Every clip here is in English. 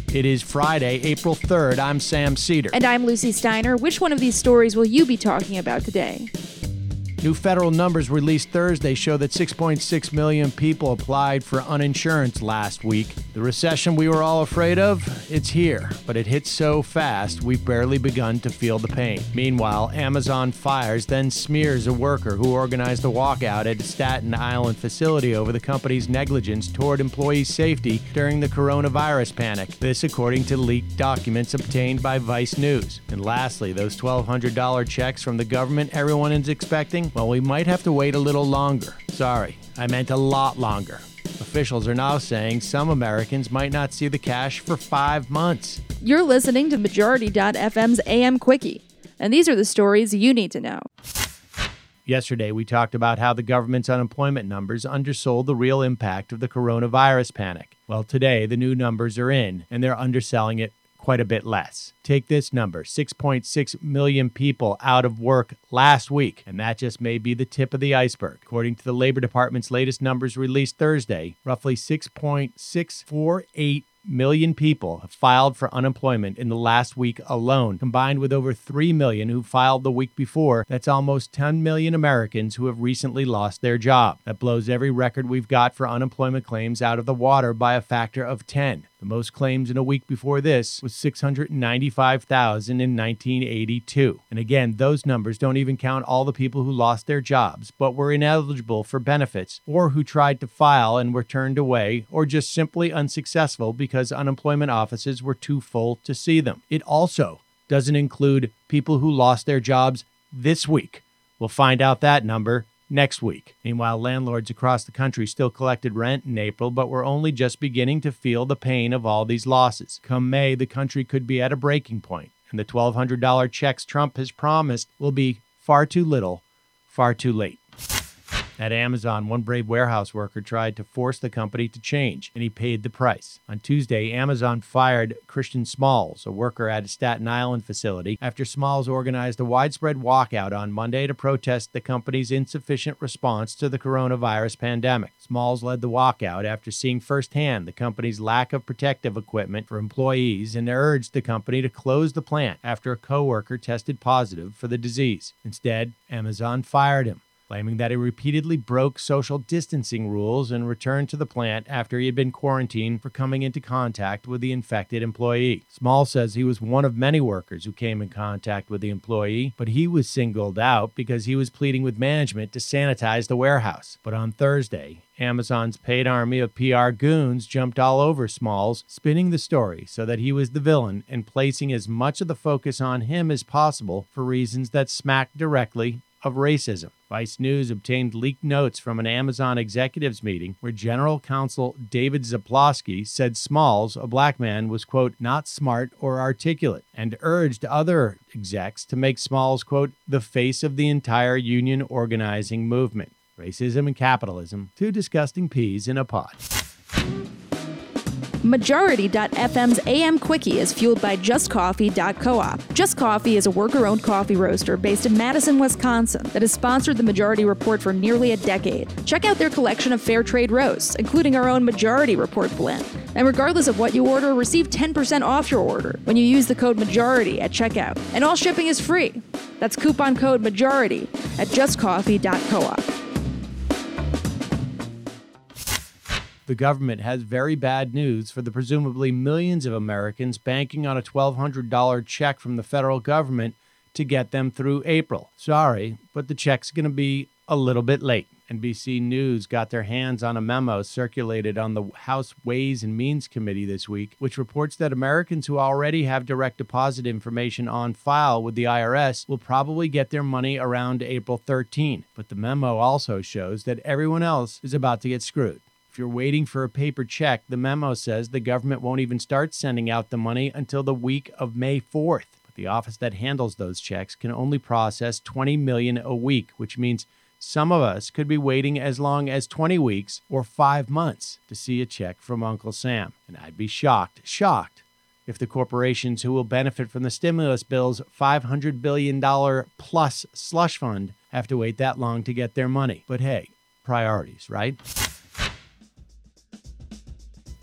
It is Friday, April 3rd. I'm Sam Cedar. And I'm Lucy Steiner. Which one of these stories will you be talking about today? New federal numbers released Thursday show that 6.6 million people applied for uninsurance last week. The recession we were all afraid of, it's here, but it hit so fast we've barely begun to feel the pain. Meanwhile, Amazon fires, then smears a worker who organized a walkout at a Staten Island facility over the company's negligence toward employee safety during the coronavirus panic. This according to leaked documents obtained by Vice News. And lastly, those $1,200 checks from the government everyone is expecting, well, we might have to wait a little longer. Sorry, I meant a lot longer. Officials are now saying some Americans might not see the cash for 5 months. You're listening to Majority.fm's AM Quickie, and these are the stories you need to know. Yesterday, we talked about how the government's unemployment numbers undersold the real impact of the coronavirus panic. Well, today, the new numbers are in, and they're underselling it quite a bit less. Take this number, 6.6 million people out of work last week, and that just may be the tip of the iceberg. According to the Labor Department's latest numbers released Thursday, roughly 6.648 million people have filed for unemployment in the last week alone. Combined with over 3 million who filed the week before, that's almost 10 million Americans who have recently lost their job. That blows every record we've got for unemployment claims out of the water by a factor of 10. The most claims in a week before this was 695,000 in 1982. And again, those numbers don't even count all the people who lost their jobs, but were ineligible for benefits, or who tried to file and were turned away, or just simply unsuccessful because unemployment offices were too full to see them. It also doesn't include people who lost their jobs this week. We'll find out that number next week. Meanwhile, landlords across the country still collected rent in April, but we're only just beginning to feel the pain of all these losses. Come May, the country could be at a breaking point, and the $1,200 checks Trump has promised will be far too little, far too late. At Amazon, one brave warehouse worker tried to force the company to change, and he paid the price. On Tuesday, Amazon fired Christian Smalls, a worker at a Staten Island facility, after Smalls organized a widespread walkout on Monday to protest the company's insufficient response to the coronavirus pandemic. Smalls led the walkout after seeing firsthand the company's lack of protective equipment for employees and urged the company to close the plant after a coworker tested positive for the disease. Instead, Amazon fired him, claiming that he repeatedly broke social distancing rules and returned to the plant after he had been quarantined for coming into contact with the infected employee. Small says he was one of many workers who came in contact with the employee, but he was singled out because he was pleading with management to sanitize the warehouse. But on Thursday, Amazon's paid army of PR goons jumped all over Smalls, spinning the story so that he was the villain and placing as much of the focus on him as possible for reasons that smacked directly of racism. Vice News obtained leaked notes from an Amazon executives meeting where General Counsel David Zaplowski said Smalls, a black man, was, quote, not smart or articulate, and urged other execs to make Smalls, quote, the face of the entire union organizing movement. Racism and capitalism, two disgusting peas in a pod. Majority.fm's AM Quickie is fueled by JustCoffee.coop. Just Coffee is a worker-owned coffee roaster based in Madison, Wisconsin that has sponsored the Majority Report for nearly a decade. Check out their collection of fair trade roasts, including our own Majority Report blend. And regardless of what you order, receive 10% off your order when you use the code MAJORITY at checkout. And all shipping is free. That's coupon code MAJORITY at JustCoffee.coop. The government has very bad news for the presumably millions of Americans banking on a $1,200 check from the federal government to get them through April. Sorry, but the check's going to be a little bit late. NBC News got their hands on a memo circulated on the House Ways and Means Committee this week, which reports that Americans who already have direct deposit information on file with the IRS will probably get their money around April 13. But the memo also shows that everyone else is about to get screwed. If you're waiting for a paper check, the memo says the government won't even start sending out the money until the week of May 4th. But the office that handles those checks can only process 20 million a week, which means some of us could be waiting as long as 20 weeks or 5 months to see a check from Uncle Sam. And I'd be shocked if the corporations who will benefit from the stimulus bill's $500 billion plus slush fund have to wait that long to get their money. But hey, priorities, right?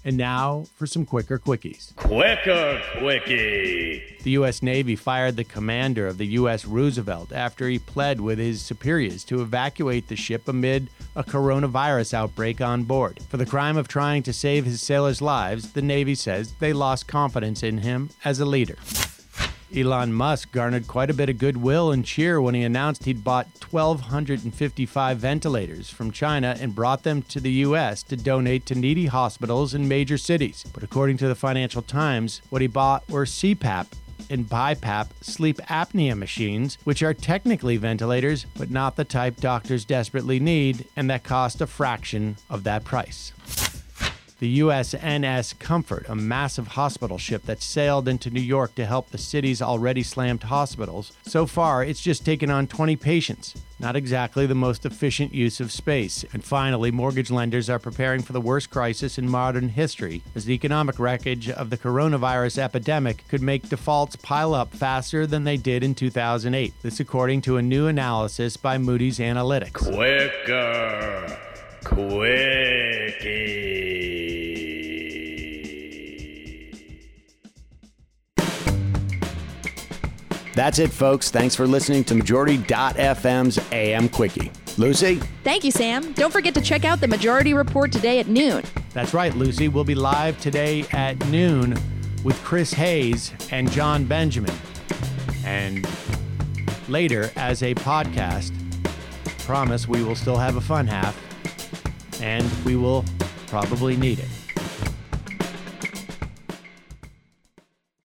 And now for some quicker quickies. Quicker Quickie. The U.S. Navy fired the commander of the U.S. Roosevelt after he pled with his superiors to evacuate the ship amid a coronavirus outbreak on board. For the crime of trying to save his sailors' lives, the Navy says they lost confidence in him as a leader. Elon Musk garnered quite a bit of goodwill and cheer when he announced he'd bought 1,255 ventilators from China and brought them to the U.S. to donate to needy hospitals in major cities. But according to the Financial Times, what he bought were CPAP and BiPAP sleep apnea machines, which are technically ventilators, but not the type doctors desperately need, and that cost a fraction of that price. The USNS Comfort, a massive hospital ship that sailed into New York to help the city's already slammed hospitals. So far, it's just taken on 20 patients. Not exactly the most efficient use of space. And finally, mortgage lenders are preparing for the worst crisis in modern history, as the economic wreckage of the coronavirus epidemic could make defaults pile up faster than they did in 2008. This according to a new analysis by Moody's Analytics. Quicker Quickie. That's it, folks. Thanks for listening to Majority.fm's AM Quickie. Lucy? Thank you, Sam. Don't forget to check out the Majority Report today at noon. That's right, Lucy. We'll be live today at noon with Chris Hayes and John Benjamin. And later, as a podcast, promise we will still have a fun half, and we will probably need it.